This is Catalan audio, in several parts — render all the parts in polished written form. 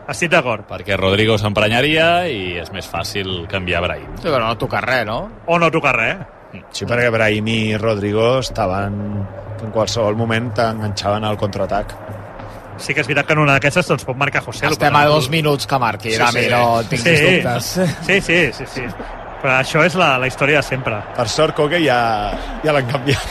Estic d'acord. Perquè Rodrigo s'emprenyaria i és més fàcil canviar Brahim. Sí, però no toca res, no? O no toca res. Sí, perquè Brahim i Rodrigo estaven en qualsevol moment t'enganxaven al contraatac. Sí que és veritat que en una d'aquestes doncs pot marcar José. Estem a 2 minuts que marqui, Dami, no tinguis dubtes. Sí. Però això és la història de sempre. Per sort, Coque ja l'han canviat.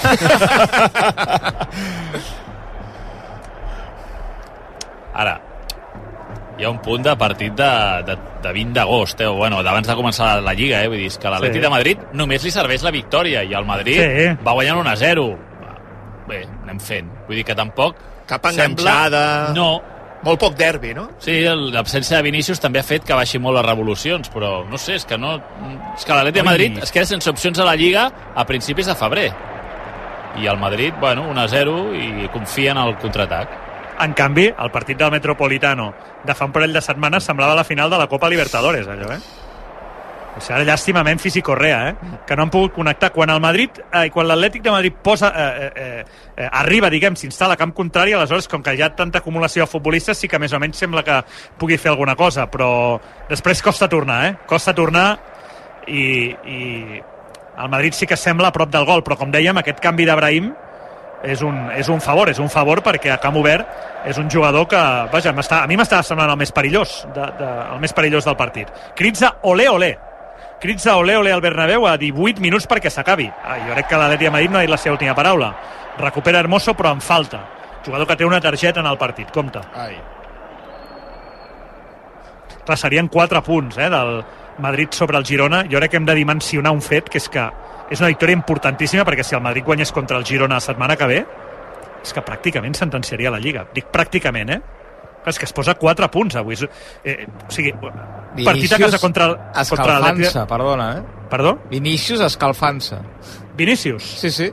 Ara, hi ha un punt de partit de 20 d'agost, bueno, d'abans de començar la Lliga, vull dir, que l'Atlètic de Madrid només li serveix la victòria i el Madrid va guanyant 1-0. Bé, anem fent. Vull dir que tampoc cap enganxada. No. Molt poc derbi, no? Sí, l'absència de Vinícius també ha fet que baixi molt les revolucions, però no sé, és que l'Atlètic de Madrid es queda sense opcions a la Lliga a principis de febrer. I el Madrid, bueno, 1-0 i confia en el contraatac. En canvi, el partit del Metropolitano de fa un parell de setmanes semblava la final de la Copa Libertadores, allò, O sigui, ara llàstima Memphis i Correa, que no han pogut connectar. Quan l'Atlètic de Madrid arriba, diguem, s'instal·la a camp contrari, aleshores, com que hi ha tanta acumulació de futbolistes, sí que més o menys sembla que pugui fer alguna cosa, però després costa tornar, Costa tornar i el Madrid sí que sembla a prop del gol, però com dèiem, aquest canvi d'Abrahim és un favor perquè a camp obert és un jugador que, vaja, a mi m'estava semblant el més perillós del partit. Crits de olé olé al Bernabéu a 18 minuts perquè s'acabi. Jo crec que l'Atlètic de Madrid no ha dit la seva última paraula. Recupera Hermoso però en falta, jugador que té una targeta en el partit, compte. Clar, serien 4 punts del Madrid sobre el Girona. Jo crec que hem de dimensionar un fet, que és que és una victòria importantíssima, perquè si el Madrid guanyés contra el Girona la setmana que ve, és que pràcticament sentenciaria la Lliga. Dic pràcticament, És que es posa 4 punts avui. O sigui, partit a casa contra escalfant-se, perdona, Perdó? Vinícius escalfant-se. Vinícius? Sí.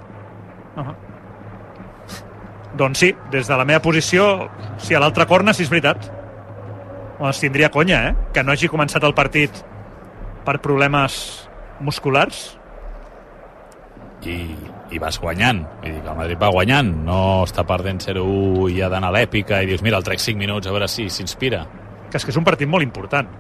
Doncs sí, des de la meva posició, sí, a l'altre corna, sí, és veritat. Doncs tindria conya, que no hagi començat el partit per problemes musculars. I vas guanyant, vull dir que el Madrid va guanyant, no està perdent 0-1 i ha d'anar a l'èpica i dius, mira, el trec 5 minuts a veure si s'inspira. Que és un partit molt important.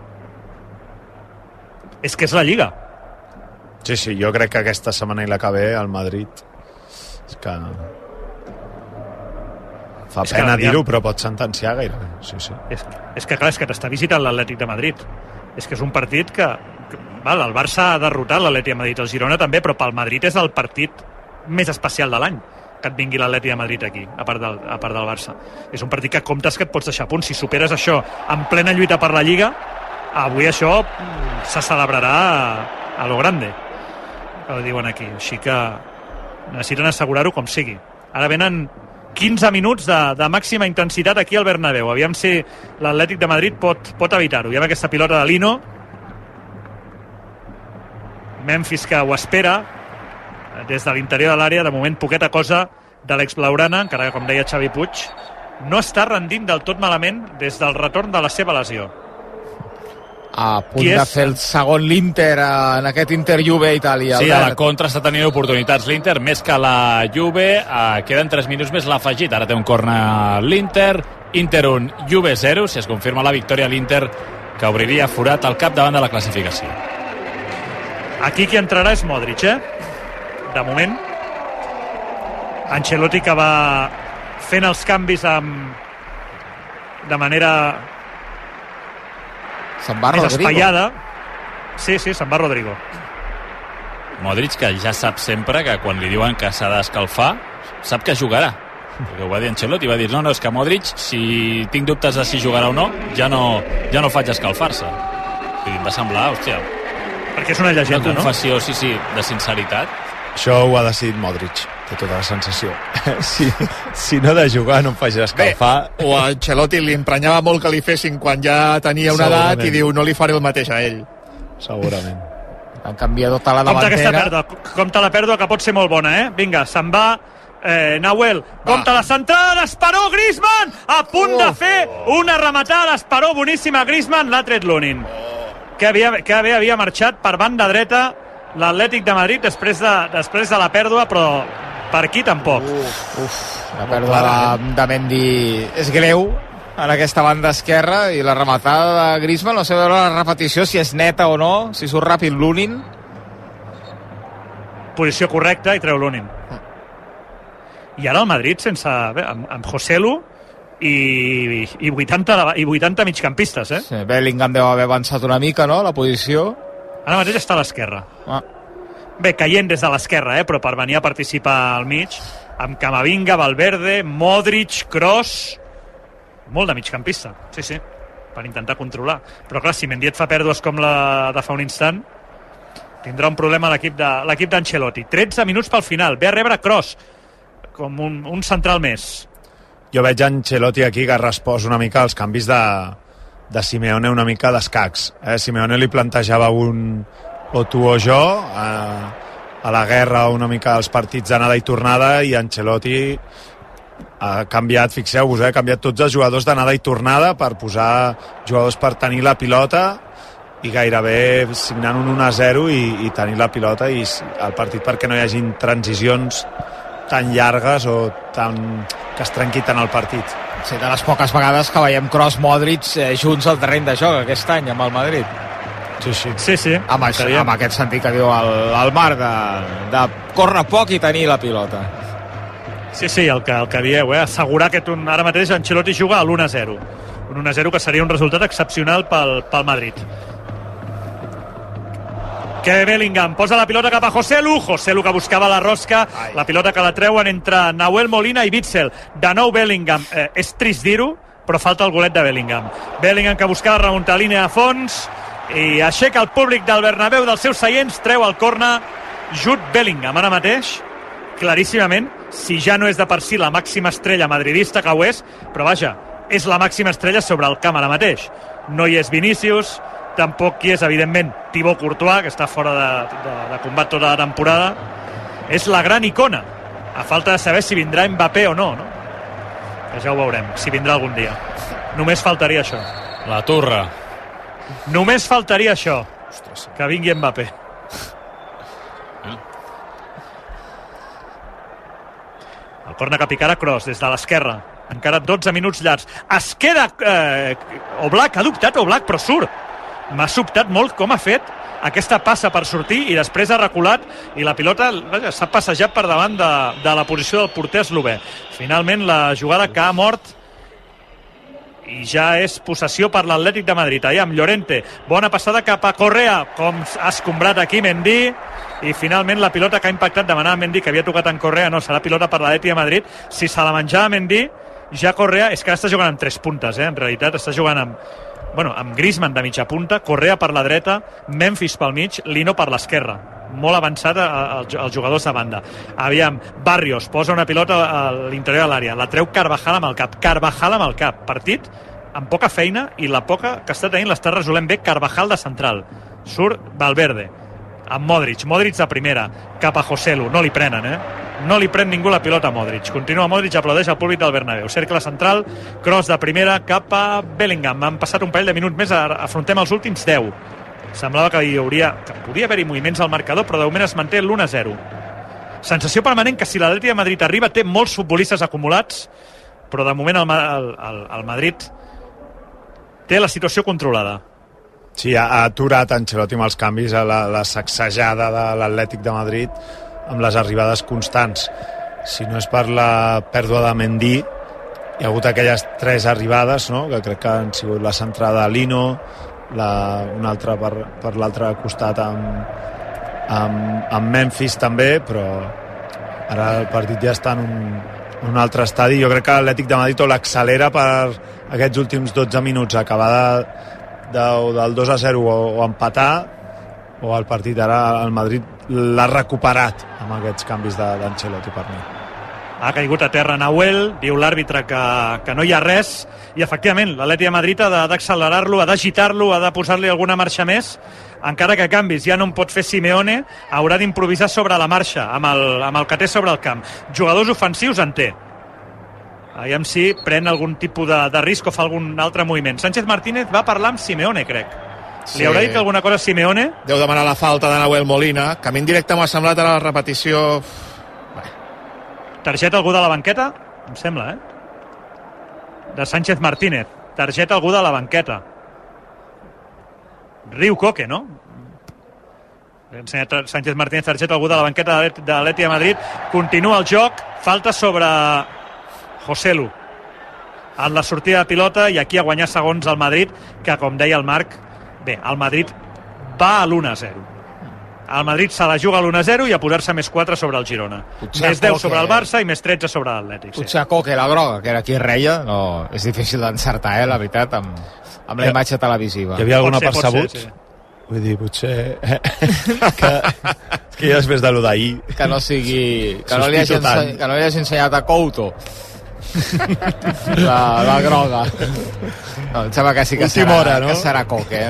És que és la Lliga. Sí, jo crec que aquesta setmana i la que ve el Madrid és que fa pena dir-ho, però pot sentenciar gairebé. Sí. És que clar, és que t'està visitant l'Atlètic de Madrid. És que és un partit que el Barça ha derrotat l'Atlètic de Madrid, el Girona també, però pel Madrid és el partit més especial de l'any que et vingui l'Atlètic de Madrid aquí, a part del Barça. És un partit que comptes que et pots deixar punts. Si superes això en plena lluita per la Lliga, avui això se celebrarà a lo grande, que ho diuen aquí. Així que necessiten assegurar-ho com sigui. Ara venen 15 minuts de màxima intensitat aquí al Bernabéu. Aviam si l'Atlètic de Madrid pot evitar-ho. Hi ha aquesta pilota de Lino, Memphis que ho espera des de l'interior de l'àrea. De moment poqueta cosa de l'ex-blaugrana, encara que, com deia Xavi Puig, no està rendint del tot malament des del retorn de la seva lesió. A punt de fer el segon l'Inter en aquest Inter-Juve a Itàlia. Sí, a la contra està tenint oportunitats l'Inter, més que la Juve. Queden 3 minuts més l'afegit. Ara té un corner l'Inter. Inter 1, Juve 0. Si es confirma la victòria a l'Inter, que obriria forat al cap davant de la classificació. Aquí qui entrarà és Modric, de moment. Ancelotti, que va fent els canvis de manera se'n va més Rodrigo. espaiada. Sí, se'n va Rodrigo. Modric, que ja sap sempre que quan li diuen que s'ha d'escalfar, sap que jugarà. Perquè ho va dir Ancelotti, va dir, no, és que Modric, si tinc dubtes de si jugarà o no, ja no faig escalfar-se. I em va semblar, hòstia, perquè és una llegenda, una confessió, sí, de sinceritat. Això ho ha decidit Modric, té tota la sensació. Si no de jugar no em faig escalfar. Bé, o a Ancelotti li emprenyava molt que li fessin quan ja tenia una edat i diu, no li faré el mateix a ell. Segurament. Han canviat tota la davantera. Compte la pèrdua, que pot ser molt bona, Vinga, se'n va Nahuel, compte la centrada d'Esperó, Griezmann, a punt de fer una rematada d'Esperó boníssima. Griezmann l'ha tret Lunin, que bé havia marxat per banda dreta l'Atlètic de Madrid després de la pèrdua, però per aquí tampoc. La pèrdua de Mendy és greu, en aquesta banda esquerra, i la rematada de Griezmann, no sé veure la repetició, si és neta o no, si surt ràpid Lunin. Posició correcta i treu Lunin. I ara el Madrid sense... amb Joselu i 80 migcampistes, eh? Sí, Bellingham deu haver avançat una mica, no?, la posició. Ara mateix està a l'esquerra. Bé, caient des de l'esquerra, però per venir a participar al mig, amb Camavinga, Valverde, Modric, Kroos... Molt de migcampista, sí, per intentar controlar. Però clar, si Mendy et fa pèrdues com la de fa un instant, tindrà un problema l'equip d'Ancelotti. 13 minuts pel final, ve a rebre Kroos, com un central més. Jo veig Ancelotti aquí que ha respost una mica als canvis de Simeone, una mica d'escacs. Simeone li plantejava un o tu o jo, a la guerra una mica als partits d'anada i tornada, i Ancelotti ha canviat, fixeu-vos, ha canviat tots els jugadors d'anada i tornada per posar jugadors per tenir la pilota i gairebé signant un 1-0 i tenir la pilota i el partit perquè no hi hagin transicions tan llargues o que es trenqui tant el partit. Sí, de les poques vegades que veiem Kroos, Modric junts al terreny de joc aquest any amb el Madrid. Sí. Amb aquest sentit que diu el Marc de córrer poc i tenir la pilota. Sí, el que dieu, assegurar que ara mateix Ancelotti juga a l'1-0. Un 1-0 que seria un resultat excepcional pel Madrid. Que Bellingham posa la pilota cap a Joselu que buscava la rosca. La pilota que la treuen entre Nahuel Molina i Witsel. De nou Bellingham, és trist dir-ho, però falta el golet de Bellingham que buscava remuntar línia a fons i aixeca el públic del Bernabéu dels seus seients, treu el córner Jude Bellingham. Ara mateix, claríssimament, si ja no és de per si la màxima estrella madridista, que ho és, però vaja, és la màxima estrella sobre el camp ara mateix. No hi és Vinícius, tampoc hi és, evidentment, Thibaut Courtois, que està fora de combat tota la temporada. És la gran icona, a falta de saber si vindrà Mbappé o no? Que ja ho veurem, si vindrà algun dia. Només faltaria això. La turra. Només faltaria això, que vingui Mbappé. El corna que picarà Kroos des de l'esquerra. Encara 12 minuts llargs. Es queda Oblak, ha dubtat Oblak, però surt. M'ha sobtat molt com ha fet aquesta passa per sortir i després ha reculat i la pilota s'ha passejat per davant de la posició del porter eslové. Finalment la jugada que ha mort i ja és possessió per l'Atlètic de Madrid. Allà amb Llorente, bona passada cap a Correa, com ha escombrat aquí Mendy, i finalment la pilota que ha impactat, demanava Mendy que havia tocat en Correa, no, serà pilota per l'Atlètic de Madrid. Si se la menjava Mendy, ja Correa, és que ara està jugant amb 3 puntes, en realitat està jugant amb Griezmann de mitja punta, Correa per la dreta, Memphis pel mig, Lino per l'esquerra. Molt avançat els jugadors de banda. Aviam, Barrios posa una pilota a l'interior de l'àrea, la treu Carvajal amb el cap. Partit amb poca feina i la poca que està tenint l'està resolent bé Carvajal de central. Surt Valverde amb Modric de primera cap a Joselu, no li prenen, no li pren ningú la pilota a Modric. Continua Modric, aplaudeix al públic del Bernabéu. Cercle central, Kroos de primera cap a Bellingham. Han passat un parell de minuts més, afrontem els últims 10. Semblava que podia haver-hi moviments al marcador, però de moment es manté l'1-0. Sensació permanent que si l'Atlètic de Madrid arriba té molts futbolistes acumulats, però de moment el Madrid té la situació controlada. Sí, ha aturat Ancelotti amb els canvis a la sacsejada de l'Atlètic de Madrid amb les arribades constants. Si no és per la pèrdua de Mendy, hi ha hagut aquelles 3 arribades, no?, que crec que han sigut la centrada a Lino, una altra per l'altre costat amb Memphis també, però ara el partit ja està en un altre estadi. Jo crec que l'Atlètic de Madrid o l'accelera per aquests últims 12 minuts, acabar del 2-0 o empatar, o el partit ara el Madrid l'ha recuperat amb aquests canvis d'Ancelotti per mi. Ha caigut a terra Nahuel, diu l'àrbitre que no hi ha res, i efectivament l'Atlètic de Madrid ha d'accelerar-lo, ha d'agitar-lo, ha de posar-li alguna marxa més, encara que canvis ja no en pot fer Simeone, haurà d'improvisar sobre la marxa amb el que té sobre el camp. Jugadors ofensius en té, aviam si pren algun tipus de risc o fa algun altre moviment. Sánchez Martínez va parlar amb Simeone, crec. Li haurà dit alguna cosa a Simeone? Deu demanar la falta de Nahuel Molina, que a mi en directe m'ha semblat a la repetició. Targeta algú de la banqueta? Em sembla, de Sánchez Martínez. Targeta algú de la banqueta. Riu Coque, no? Sánchez Martínez, targeta algú de la banqueta de l'Atlètic de Madrid. Continua el joc, falta sobre Joselu en la sortida de pilota, i aquí a guanyar segons el Madrid, que com deia el Marc, bé, el Madrid va a l'1-0. El Madrid se la juga a l'1-0 i a posar-se més 4 sobre el Girona. Més 10 sobre el Barça i més 13 sobre l'Atlètic. Potser Coque, la groga, que era qui reia, no, és difícil d'encertar, la veritat, amb la imatge televisiva. Hi havia alguna percebut? Sí. Vull dir, potser... que ja després de lo d'ahir... Que no sigui... Que no li hagi ensenyat a Couto. la groga. No, em sembla que sí que serà, hora, no? Que serà Coque,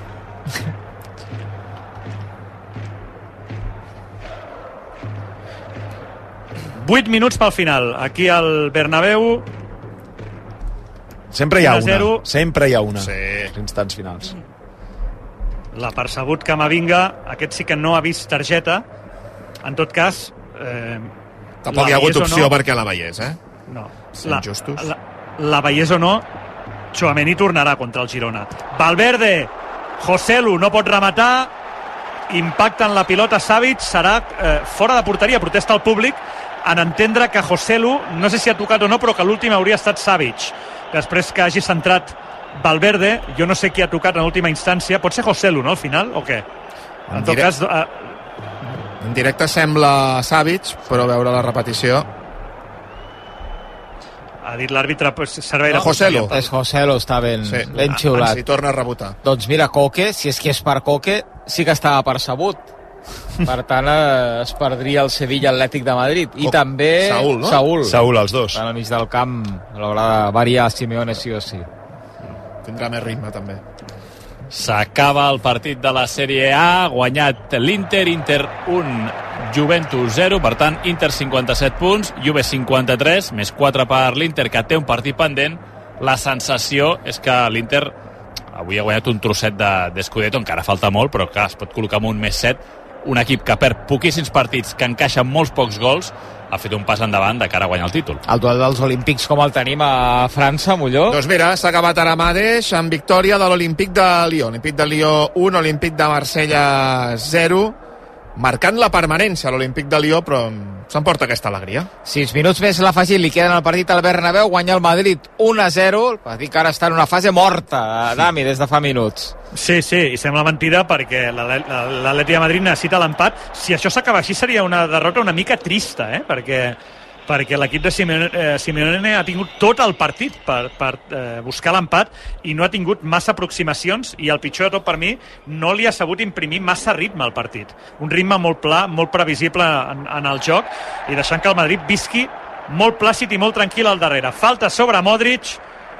8 minuts pel final. Aquí al Bernabéu. Sempre hi ha una. Sempre hi ha una. Sí. Els instants finals. La percebut Camavinga, aquest sí que no ha vist targeta. En tot cas... tampoc hi ha hagut opció perquè la veiés, No. La veiés o no, Tchouaméni tornarà contra el Girona. Valverde, Joselu no pot rematar, impacta en la pilota Savic, serà fora de porteria, protesta el públic en entendre que Joselu, no sé si ha tocat o no, però que l'últim hauria estat Savic. Després que hagi centrat Valverde, jo no sé qui ha tocat en última instància, pot ser Joselu, no, al final, o què? En tot cas... En directe sembla Savic, però a veure la repetició... Ha dit l'àrbitre, servei de... Joselu. És Joselu, està ben xiulat. Si torna a rebotar. Doncs mira, Coque, si és que és per Coque, sí que estava percebut. Per tant, es perdria el Sevilla Atlètic de Madrid. I també Saúl, no? Saúl, els dos. Al mig del camp, l'haurà de variar Simeone sí o sí. Tindrà més ritme, també. S'acaba el partit de la Sèrie A, guanyat l'Inter, Inter 1, Juventus 0, per tant, Inter 57 punts, Juve 53, més 4 per l'Inter, que té un partit pendent. La sensació és que l'Inter avui ha guanyat un trosset de Scudetto, encara falta molt, però clar, es pot col·locar amb un més 7. Un equip que perd poquíssims partits, que encaixa molts pocs gols, ha fet un pas endavant de cara a guanyar el títol. El duel dels Olímpics com el tenim a França, Molló? Doncs mira, s'ha acabat ara mateix amb victòria de l'Olímpic de Lió. Olímpic de Lió 1, Olímpic de Marsella 0, marcant la permanència a l'Olímpic de Lió, però s'emporta aquesta alegria. 6 minuts més l'afegit, li queden al partit al Bernabéu, guanya el Madrid 1-0, el partit que ara està en una fase morta, Dami, des de fa minuts. Sí, i sembla mentida perquè l'Atlètic de Madrid necessita l'empat. Si això s'acaba així seria una derrota una mica trista, perquè l'equip de Simeone ha tingut tot el partit per buscar l'empat i no ha tingut massa aproximacions, i el pitjor de tot per mi, no li ha sabut imprimir massa ritme al partit. Un ritme molt pla, molt previsible en el joc, i deixant que el Madrid visqui molt plàcid i molt tranquil al darrere. Falta sobre Modric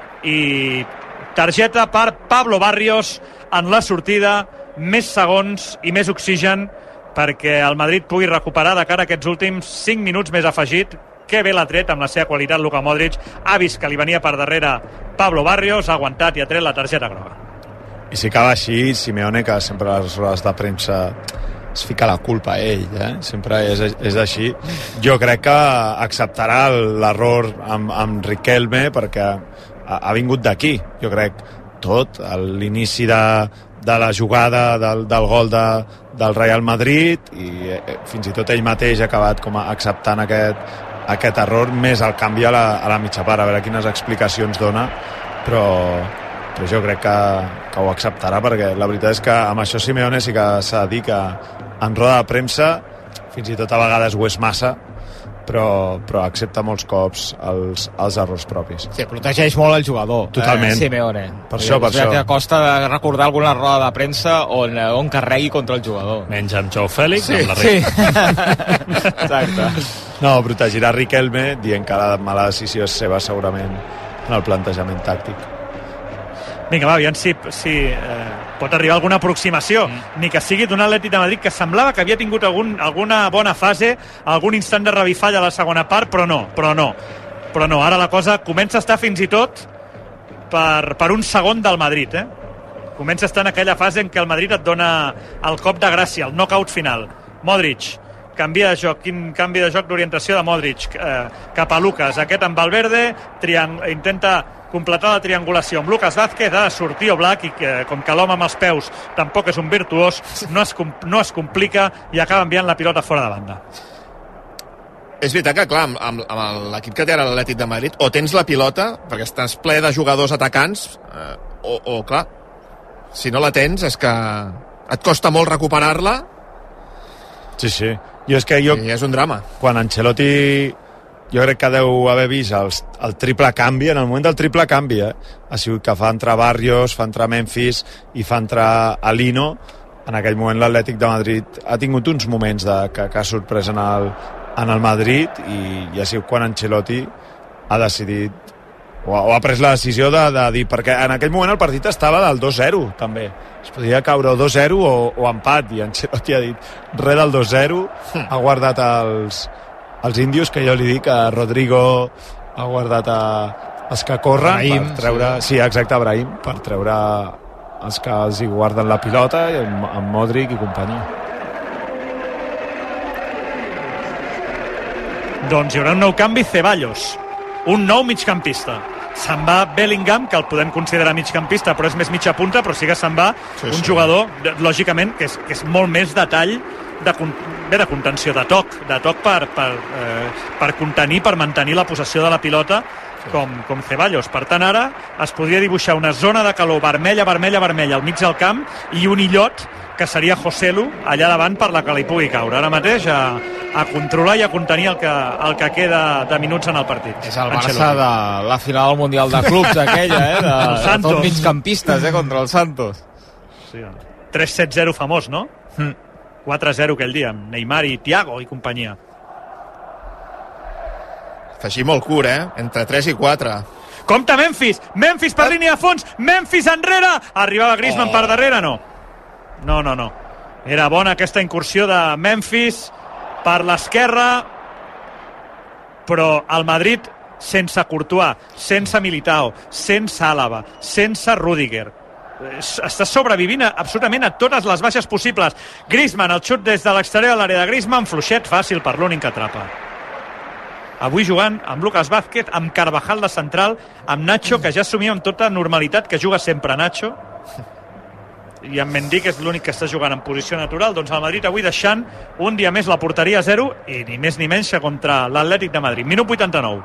i targeta per Pablo Barrios en la sortida, més segons i més oxigen perquè el Madrid pugui recuperar de cara a aquests últims 5 minuts més afegit. Que bé l'ha tret amb la seva qualitat Luka Modric, ha vist que li venia per darrere Pablo Barrios, ha aguantat i ha tret la targeta groga. I si acaba així, Simeone, que sempre a les rodes de premsa es fica la culpa a ell, sempre és així. Jo crec que acceptarà l'error amb Riquelme perquè ha vingut d'aquí, jo crec, tot, l'inici de la jugada del gol del Real Madrid, i fins i tot ell mateix ha acabat com acceptant aquest error, més el canvi a la mitja part, a veure quines explicacions dona, però jo crec que ho acceptarà, perquè la veritat és que amb això Simeone sí que s'ha de dir que en roda de premsa fins i tot a vegades ho és massa, però accepta molts cops els errors propis. Sí, protegeix molt el jugador. Totalment. Simeone. Per això. Que costa de recordar alguna roda de premsa on carregui contra el jugador. Menys amb Joao Fèlix, amb la Rei. Exacte. No, protegirà Riquelme, dient que la mala decisió és seva segurament en el plantejament tàctic. Vinga, va, aviam si pot arribar alguna aproximació, ni que sigui d'un Atlètic de Madrid que semblava que havia tingut alguna bona fase, algun instant de revifall a la segona part, però no, ara la cosa comença a estar fins i tot per un segon del Madrid, comença a estar en aquella fase en què el Madrid et dona el cop de gràcia, el knockout final. Modric, canvia de joc, quin canvi de joc d'orientació de Modric, cap a Lucas, aquest amb Valverde, intenta completar la triangulació amb Lucas Vázquez, ha de sortir Oblak i com que l'home amb els peus tampoc és un virtuós, no es complica i acaba enviant la pilota fora de banda. És veritat que, clar, amb l'equip que té ara l'Atlètic de Madrid, o tens la pilota, perquè estàs ple de jugadors atacants, o clar, si no la tens és que et costa molt recuperar-la. Sí. I és un drama. Quan Ancelotti, jo crec que deu haver vist el triple canvi, en el moment del triple canvi, ha sigut que fa entrar Barrios, fa entrar Memphis i fa entrar Alino. En aquell moment l'Atlètic de Madrid ha tingut uns moments que ha sorprès en el Madrid i ha sigut quan Ancelotti ha decidit o ha pres la decisió de dir, perquè en aquell moment el partit estava del 2-0 també, es podia caure 2-0 o empat, i Ancelotti ha dit res del 2-0, ha guardat els índios, que jo li dic a Rodrigo, ha guardat els que corren Brahim, per treure, sí, exacte, Brahim, per treure els que els hi guarden la pilota, amb Modric i companyia. Doncs hi haurà un nou canvi, Ceballos, un nou migcampista. Se'n va Bellingham, que el podem considerar migcampista, però és més mitja punta, però sí que se'n va un jugador, lògicament, que és molt més detall de contenció, de toc per contenir, per mantenir la possessió de la pilota, com Ceballos. Per tant, ara es podria dibuixar una zona de calor vermella al mig del camp i un illot que seria Joselu allà davant per la que li pugui caure. Ara mateix a controlar i a contenir el que queda de minuts en el partit. És el Barça de la final del Mundial de Clubs aquella, de tots migcampistes, contra el Santos. Sí, 3-7-0 famós, no? 4-0 aquell dia, amb Neymar i Thiago i companyia. Afegir molt curt, entre 3 i 4. Compte Memphis per línia de fons, Memphis enrere, arribava Griezmann per darrere, no, era bona aquesta incursió de Memphis per l'esquerra, però el Madrid sense Courtois, sense Militao, sense Àlava, sense Rüdiger, està sobrevivint absolutament a totes les baixes possibles. Griezmann, el xut des de l'exterior de l'àrea de Griezmann, fluixet, fàcil per l'únic que atrapa. Avui jugant amb Lucas Vázquez, amb Carvajal de central, amb Nacho, que ja assumia amb tota normalitat que juga sempre Nacho, i amb Mendy, que és l'únic que està jugant en posició natural. Doncs el Madrid avui deixant un dia més la porteria a 0 i ni més ni menys que contra l'Atlètic de Madrid. Minut 89.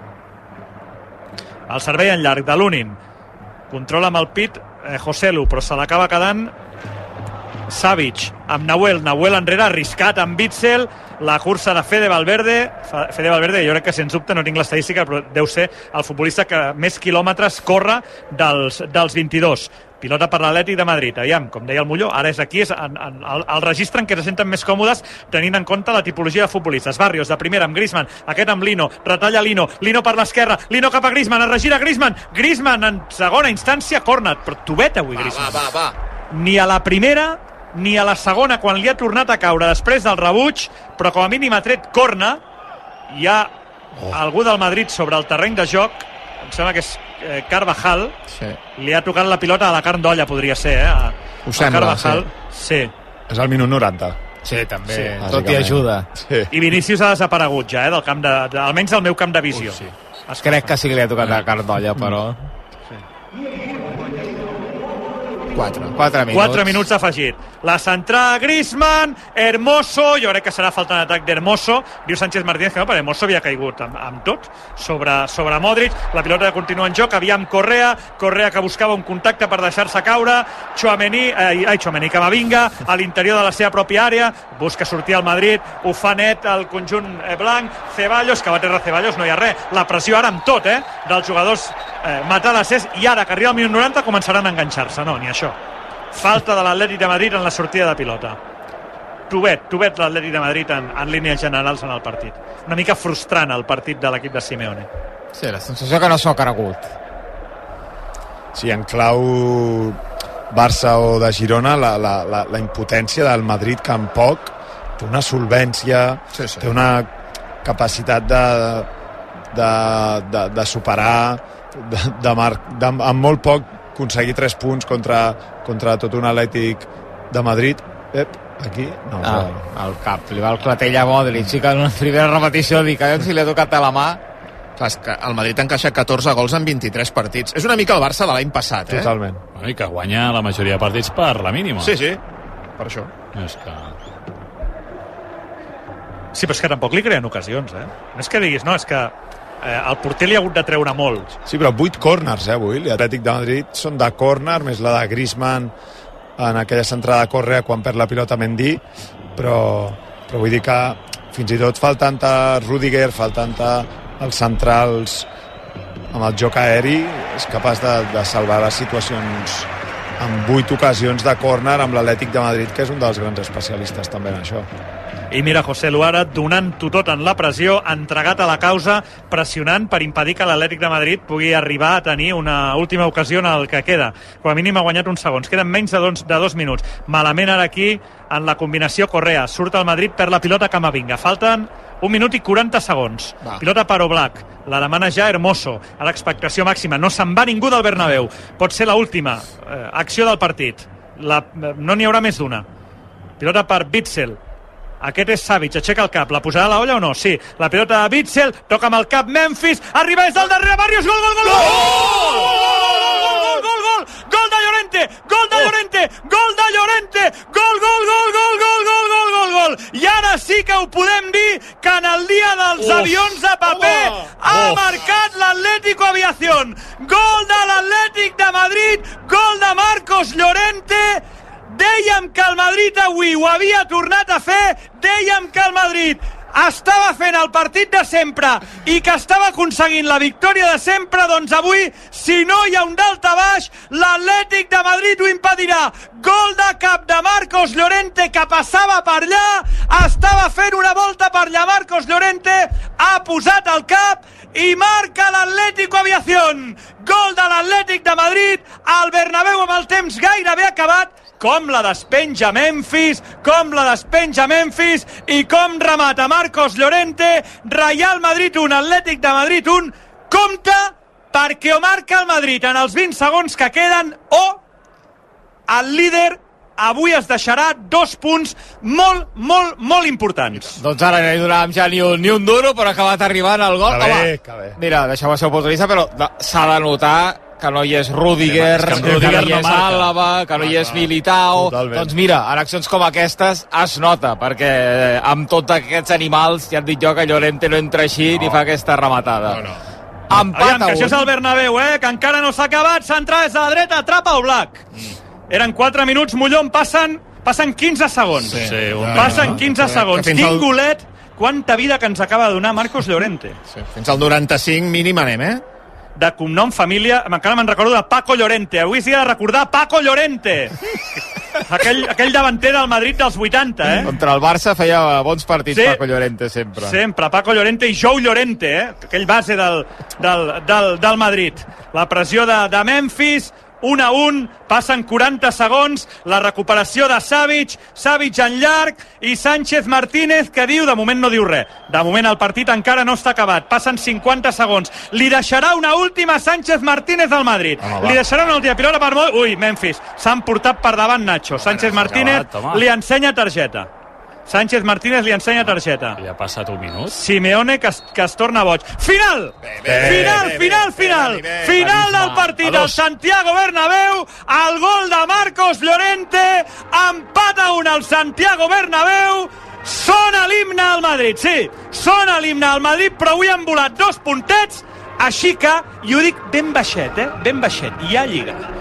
El servei en llarg de Lunin, controla amb el pit Joselu, però se l'acaba quedant Savic amb Nahuel enrere, arriscat amb Witzel, la cursa de Fede Valverde, jo crec que sens dubte, no tinc l'estadística, però deu ser el futbolista que més quilòmetres corre dels 22. Pilota per l'Atlètic de Madrid. Aviam, com deia el Molló, ara és aquí, és el registre en què se senten més còmodes tenint en compte la tipologia de futbolistes. Barrios de primera amb Griezmann, aquest amb Lino, retalla Lino per l'esquerra, Lino cap a Griezmann, es regira Griezmann en segona instància, córner, però tubet avui Griezmann. Va. Ni a la primera ni a la segona, quan li ha tornat a caure després del rebuig, però com a mínim ha tret córner. Hi ha algú del Madrid sobre el terreny de joc, em sembla que és Carvajal, li ha tocat la pilota a la carn d'olla, podria ser, Ho sembla, Carvajal, sí. És al minut 90. Sí, també, tot i ajuda. Sí. I Vinícius ha desaparegut ja, del camp almenys del meu camp de visió. Sí. Crec que sí que li ha tocat la carn d'olla, però... 4 minuts afegit. La centrada Griezmann, Hermoso, jo crec que serà falta d'atac d'Hermoso. Diu Sánchez Martínez que no, perquè Hermoso havia caigut amb tot sobre Modric. La pilota continua en joc, aviam Correa que buscava un contacte per deixar-se caure, Tchouaméni, Camavinga a l'interior de la seva pròpia àrea, busca sortir al Madrid, ho fa net el conjunt blanc, Ceballos, que va terra Ceballos, no hi ha res, la pressió ara amb tot, dels jugadors matalassers, i ara que arriba al minut 90 començaran a enganxar-se, no, ni això. Falta de l'Atlètic de Madrid en la sortida de pilota. Tubet l'Atlètic de Madrid en línies generals en el partit. Una mica frustrant el partit de l'equip de Simeone. Sí, la sensació que no s'ho ha cregut. Sí, en clau Barça o de Girona, la impotència del Madrid, que en poc té una solvència, té una capacitat de superar, amb molt poc aconseguir 3 punts contra tot un Atlètic de Madrid. Aquí no. Al cap, li va el clatell a Modric, sí que en una primera repetició dic, si li ha tocat a la mà, Clar, és que el Madrid ha encaixat 14 gols en 23 partits. És una mica el Barça de l'any passat, Totalment. I que guanya la majoria de partits per la mínima. Sí, per això. És que... Sí, però és que tampoc li creen ocasions, No és que diguis, no, és que el porter li ha hagut de treure molt. Sí, però 8 corners, avui. L'Atlètic de Madrid són de córner, més la de Griezmann en aquella centrada de Correa quan perd la pilota Mendy, però vull dir que fins i tot faltant Rüdiger, faltant els centrals amb el joc aeri, és capaç de salvar les situacions en 8 ocasions de córner amb l'Atlètic de Madrid, que és un dels grans especialistes també en això. I mira José Luara donant-ho tot en la pressió, entregat a la causa, pressionant per impedir que l'Atlètic de Madrid pugui arribar a tenir una última ocasió en el que queda. Com a mínim ha guanyat uns segons. Queden menys de 2 minuts. Malament ara aquí en la combinació Correa. Surt el Madrid, perd la pilota Camavinga. Falten 1 minut i 40 segons. Pilota per Oblak. La demana ja Hermoso. A l'expectació màxima. No se'n va ningú del Bernabéu. Pot ser l'última acció del partit. No n'hi haurà més d'una. Pilota per Witsel. Aquest és Savic, aixeca el cap, la posarà a la olla o no? Sí, la pilota de Witsel, toca amb el cap Memphis, arriba des del darrere Barrios, gol, gol, gol, gol! Gol, gol, gol de Llorente, gol de Llorente, gol de Llorente, gol, gol, gol, gol, gol, gol, gol, gol, gol! I ara sí que ho podem dir que en el dia dels avions de paper ha marcat l'Atlético Aviación. Gol de l'Atlètic de Madrid, gol de Marcos Llorente. Dèiem que el Madrid avui ho havia tornat a fer, dèiem que el Madrid estava fent el partit de sempre i que estava aconseguint la victòria de sempre, doncs avui, si no hi ha un daltabaix, l'Atlètic de Madrid ho impedirà. Gol de cap de Marcos Llorente, que passava per allà, estava fent una volta per allà Marcos Llorente, ha posat el cap i marca l'Atlético Aviación. Gol de l'Atlètic de Madrid, al Bernabéu amb el temps gairebé acabat, com la despenja Memphis, i com remata Marcos Llorente. Real Madrid 1, Atlètic de Madrid 1. Compte, perquè o marca el Madrid en els 20 segons que queden o el líder avui es deixarà 2 punts molt, molt, molt importants. Doncs ara no hi donàvem ja ni un duro, però ha acabat arribant el gol. Que bé. Mira, deixeu-me ser oportunista, però s'ha de notar que no hi és Rüdiger, que no hi és Àlava, que no hi és Militao. Totalment. Doncs mira, en accions com aquestes es nota, perquè amb tots aquests animals ja et dic jo que Llorente no entra així ni fa aquesta rematada. Empat a 1. Que això és el Bernabéu, que encara no s'ha acabat. Centrada des de la dreta, atrapa Oblak. Eren 4 minuts, Mollón, passen 15 segons. Sí, passen 15 segons. Quin golet, quanta vida que ens acaba de donar Marcos Llorente. Sí, fins al 95 mínim anem, de cognom, família, encara me'n recordo de Paco Llorente. Avui s'hi ha de recordar Paco Llorente. Aquell davanter del Madrid dels 80, Contra el Barça feia bons partits, sí. Paco Llorente, sempre. Sempre, Paco Llorente i Jou Llorente, aquell base del Madrid. La pressió de Memphis, 1-1, passen 40 segons, la recuperació de Savic en llarg, i Sánchez Martínez, que diu, de moment no diu res, de moment el partit encara no està acabat, passen 50 segons, li deixarà una última Sánchez Martínez al Madrid, li deixarà una última pilota per molt... Ui, Memphis, s'han portat per davant Nacho, Sánchez Martínez li ensenya targeta. Sánchez Martínez li ensenya targeta. Ja ha passat un minut. Simeone que es torna boig. Final! Final del partit al Santiago Bernabéu. El gol de Marcos Llorente. Empat a 1 al Santiago Bernabéu. Sona l'himne al Madrid, sí. Sona l'himne al Madrid, però avui han volat 2 puntets. Així que, i ho dic ben baixet, ben baixet. Hi ha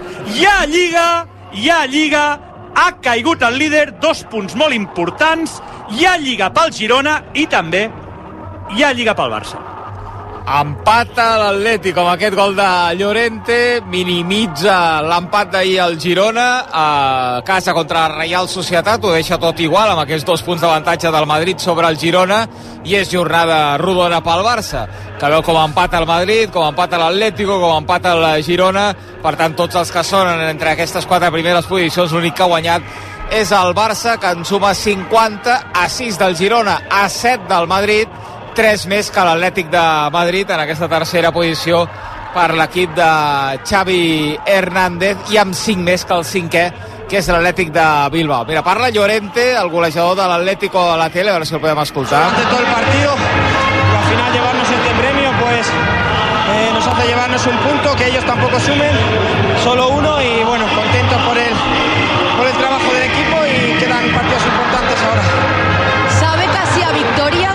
Lliga. Ha caigut el líder, 2 punts molt importants, hi ha Lliga pel Girona i també hi ha Lliga pel Barça. Empata l'Atlético amb aquest gol de Llorente, minimitza l'empat d'ahir al Girona, a casa contra la Real Societat, ho deixa tot igual amb aquests 2 punts d'avantatge del Madrid sobre el Girona, i és jornada rodona pel Barça, que veu com empata el Madrid, com empata l'Atlético, com empata el Girona. Per tant, tots els que sonen entre aquestes 4 primeres posicions, l'únic que ha guanyat és el Barça, que en suma 50, a 6 del Girona, a 7 del Madrid, 3 més que l'Atlètic de Madrid en aquesta tercera posició per l'equip de Xavi Hernández, i amb 5 més que el 5è, que és l'Atlètic de Bilbao. Mira, parla Llorente, el golejador de l'Atlético, a la tele, a veure si el podem escoltar. Durante todo el partido, y al final llevarnos este premio, pues nos hace llevarnos un punto, que ellos tampoco sumen, solo uno, y bueno, contentos por el trabajo del equipo, y quedan partidos importantes ahora. ¿Sabe casi a victoria?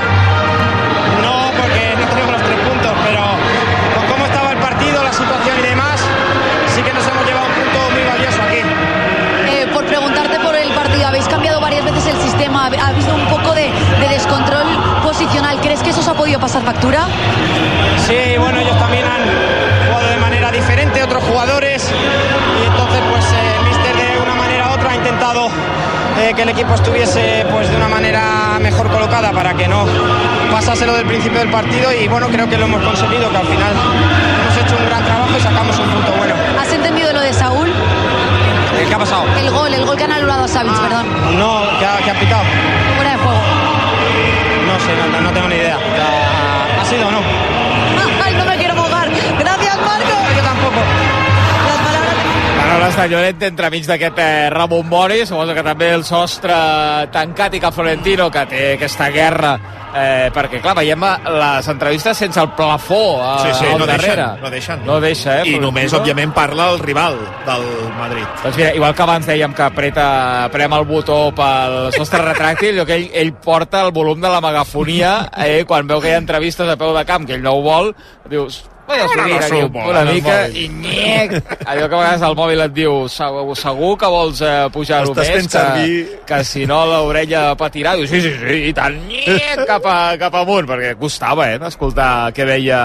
No, porque no tenemos los 3 puntos, pero con cómo estaba el partido, la situación y demás, sí que nos hemos llevado un punto muy valioso aquí. Por preguntarte por el partido, habéis cambiado varias veces el sistema, ha habido un poco de descontrol posicional. ¿Crees que eso os ha podido pasar factura? Sí, bueno, ellos también han jugado de manera diferente, otros jugadores, y entonces pues el míster de una manera u otra ha intentado que el equipo estuviese pues de una manera mejor colocada para que no pasase lo del principio del partido, y bueno, creo que lo hemos conseguido, que al final hemos hecho un gran trabajo y sacamos un punto bueno. ¿Has entendido lo de Saúl? ¿Qué ha pasado? El gol que han anulado a Savic, perdón. No, ¿qué ha pitado? Fuera de juego. No sé, no tengo ni idea. ¿Ha sido o no? Ay, no me quiero mojar. Gracias, Marco. Yo tampoco. Les paraules... Paraules de Llorente entremig d'aquest Ramon Mori, suposo que també el sostre tancat, i que Florentino, que té aquesta guerra, perquè clar, veiem les entrevistes sense el plafó al darrere. No deixa, I només, òbviament, parla el rival del Madrid. Doncs mira, igual que abans dèiem que prem el botó pel sostre retràctil, que ell porta el volum de la megafonia, quan veu que hi ha entrevistes a peu de camp, que ell no ho vol, dius... una mica i nyec, allò que a vegades el mòbil et diu segur que vols pujar-ho més, que si no l'orella patirà, dius sí, i tant, nyec, cap amunt, perquè costava d'escoltar què deia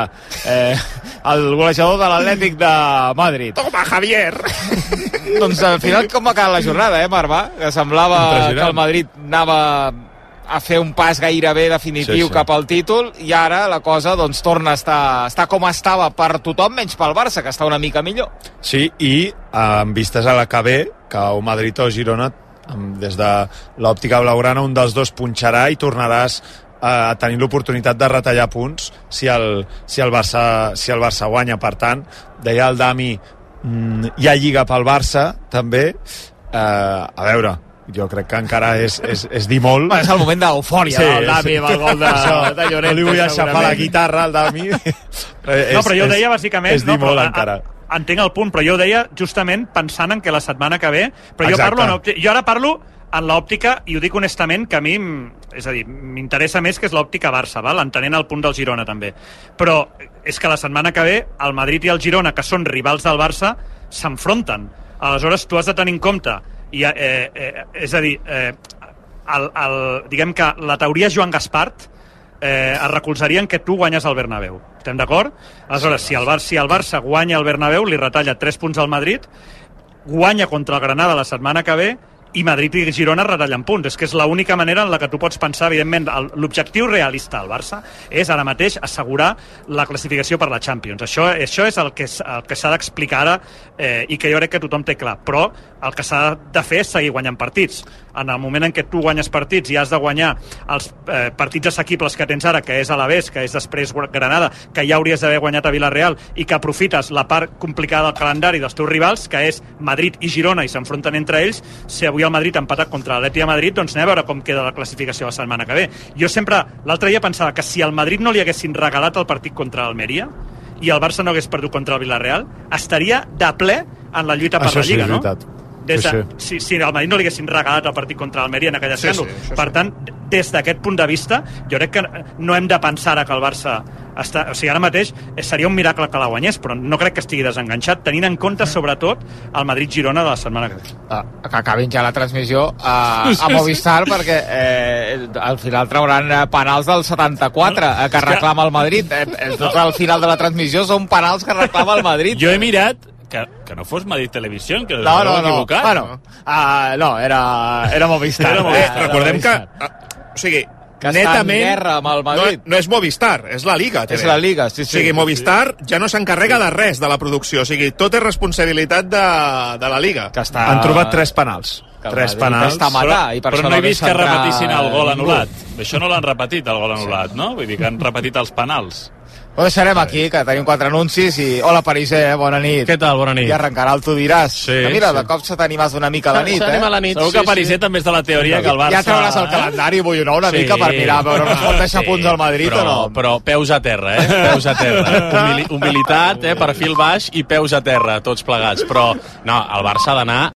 el golejador de l'Atlètic de Madrid. Toma, Javier! Doncs al final com va quedar la jornada, Marvà? Que semblava que el Madrid anava a fer un pas gairebé definitiu cap al títol, i ara la cosa doncs torna a estar com estava per tothom, menys pel Barça, que està una mica millor. Sí, i amb vistes a la que ve, que o Madrid o Girona, des de l'òptica blaugrana, un dels dos punxarà i tornaràs a tenir l'oportunitat de retallar punts si el Barça guanya. Per tant, deia el Dami, hi ha lliga pel Barça també, a veure, jo crec que encara és dir molt. És el moment d'eufòria del Dami amb el gol de Llorente. No li vull aixafar la guitarra al Dami. No, però jo ho deia bàsicament... És dir molt encara. Entenc el punt, però jo ho deia justament pensant en que la setmana que ve... Però jo ara parlo en l'òptica, i ho dic honestament, que a mi, és a dir, m'interessa més que és l'òptica Barça, val? Entenent el punt del Girona també. Però és que la setmana que ve el Madrid i el Girona, que són rivals del Barça, s'enfronten. Aleshores tu has de tenir en compte, és a dir, diguem que la teoria Joan Gaspart es recolzaria en que tu guanyes al Bernabéu. Estem d'acord? Aleshores, si el Barça guanya al Bernabéu, li retalla 3 punts al Madrid, guanya contra el Granada la setmana que ve, i Madrid i Girona retallen punts. És que és l'única manera en la que tu pots pensar, evidentment, l'objectiu realista del Barça és ara mateix assegurar la classificació per la Champions. Això és el que s'ha d'explicar ara, i que jo crec que tothom té clar. Però el que s'ha de fer és seguir guanyant partits. En el moment en què tu guanyes partits i has de guanyar els partits assequibles que tens ara, que és Alavés, que és després Granada, que ja hauries d'haver guanyat a Villarreal, i que aprofites la part complicada del calendari dels teus rivals, que és Madrid i Girona, i s'enfronten entre ells. Si avui el Madrid ha empatat contra l'Atlètic de Madrid, doncs anem a veure com queda la classificació la setmana que ve. Jo sempre, l'altre dia pensava que si al Madrid no li haguessin regalat el partit contra l'Almeria i el Barça no hagués perdut contra el Villarreal, estaria de ple en la lluita per la Lliga, no? Si al Madrid no li haguessin regalat el partit contra l'Almeria en aquell escàndol. Per tant, des d'aquest punt de vista, jo crec que no hem de pensar ara que el Barça està... O sigui, ara mateix seria un miracle que la guanyés, però no crec que estigui desenganxat, tenint en compte, sobretot, el Madrid-Girona de la setmana que ve. Que acabin ja la transmissió a Movistar, perquè al final trauran penals del 74 que reclama el Madrid. Tot al final de la transmissió són penals que reclama el Madrid. Jo he mirat que no fos Madrid Televisió, que no, bueno, no, era Movistar. Recordem que o sigui, que està en guerra amb el Madrid. No és Movistar, és la Liga TV. És la Liga, sí. O sigui, Movistar ja no s'encarrega de res de la producció, o sigui, tot és responsabilitat de la Liga. Han trobat 3 penals. 3 penals. Però no he vist que repetissin el gol anul·lat. Això no l'han repetit, el gol anul·lat, no? Vull dir que han repetit els penals. Ho deixarem aquí, que tenim 4 anuncis i... Hola, Pariser, bona nit. Què tal, bona nit? I arrencarà el Tu diràs. Sí, mira, de cop se t'animes una mica a la nit, S'anima a la nit. Segur que Pariser també és de la teoria que el Barça... Ja trauràs el calendari, vull una mica per mirar, veure on es pot deixar punts al Madrid o no. Però peus a terra, peus a terra. Humilitat, perfil baix i peus a terra, tots plegats. Però, no, el Barça ha d'anar